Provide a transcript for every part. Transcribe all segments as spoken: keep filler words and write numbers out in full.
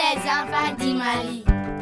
les enfants du Mali.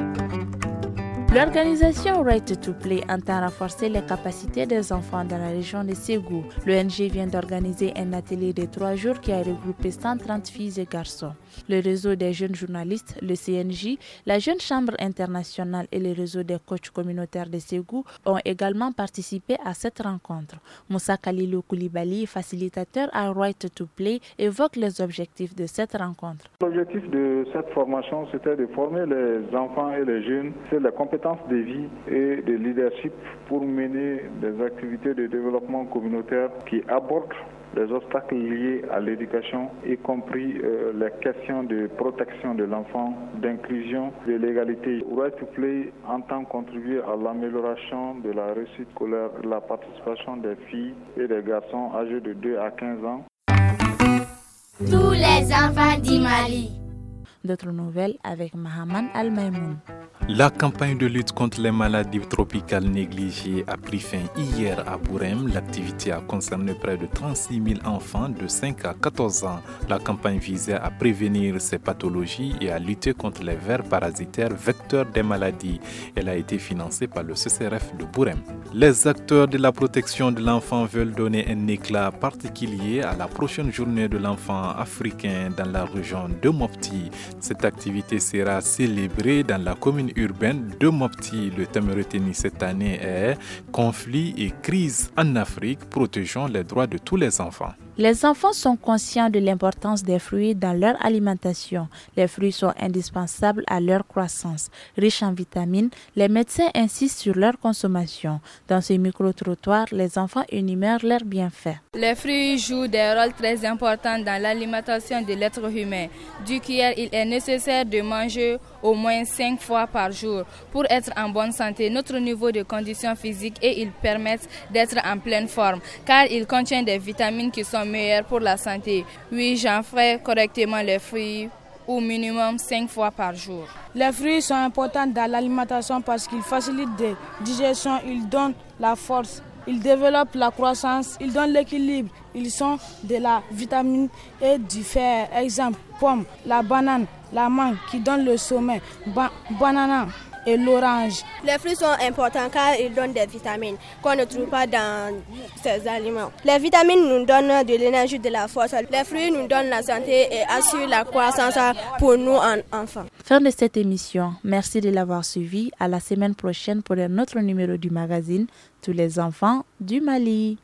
L'organisation Right to Play entend renforcer les capacités des enfants dans la région de Ségou. L'O N G vient d'organiser un atelier de trois jours qui a regroupé cent trente filles et garçons. Le réseau des jeunes journalistes, le C N J, la Jeune Chambre internationale et le réseau des coachs communautaires de Ségou ont également participé à cette rencontre. Moussa Khalilou Koulibaly, facilitateur à Right to Play, évoque les objectifs de cette rencontre. L'objectif de cette formation, c'était de former les enfants et les jeunes sur les compétences de vie et de leadership pour mener des activités de développement communautaire qui abordent les obstacles liés à l'éducation, y compris euh, les questions de protection de l'enfant, d'inclusion, de l'égalité. Right to Play entend contribuer à l'amélioration de la réussite scolaire, de la participation des filles et des garçons âgés de deux à quinze ans. Tous les enfants du Mali. D'autres nouvelles avec Mahaman Al-Maïmoun. La campagne de lutte contre les maladies tropicales négligées a pris fin hier à Bourem. L'activité a concerné près de trente-six mille enfants de cinq à quatorze ans. La campagne visait à prévenir ces pathologies et à lutter contre les vers parasitaires vecteurs des maladies. Elle a été financée par le C C R F de Bourem. Les acteurs de la protection de l'enfant veulent donner un éclat particulier à la prochaine journée de l'enfant africain dans la région de Mopti. Cette activité sera célébrée dans la commune urbaine de Mopti. Le thème retenu cette année est « Conflits et crises en Afrique, protégeons les droits de tous les enfants ». Les enfants sont conscients de l'importance des fruits dans leur alimentation. Les fruits sont indispensables à leur croissance. Riches en vitamines, les médecins insistent sur leur consommation. Dans ce micro-trottoir, les enfants énumèrent leurs bienfaits. Les fruits jouent des rôles très importants dans l'alimentation de l'être humain. Du coup, il est nécessaire de manger au moins cinq fois par jour pour être en bonne santé, notre niveau de condition physique, et ils permettent d'être en pleine forme car ils contiennent des vitamines qui sont meilleures pour la santé. Oui, j'en ferai correctement les fruits au minimum cinq fois par jour. Les fruits sont importants dans l'alimentation parce qu'ils facilitent la digestion, ils donnent la force, ils développent la croissance, ils donnent l'équilibre, ils sont de la vitamine et du fer. Exemple, pomme, la banane, la mangue qui donne le sommeil, ba- banana et l'orange. Les fruits sont importants car ils donnent des vitamines qu'on ne trouve pas dans ces aliments. Les vitamines nous donnent de l'énergie, de la force. Les fruits nous donnent la santé et assurent la croissance pour nous en enfants. Fin de cette émission. Merci de l'avoir suivi. À la semaine prochaine pour un autre numéro du magazine Tous les enfants du Mali.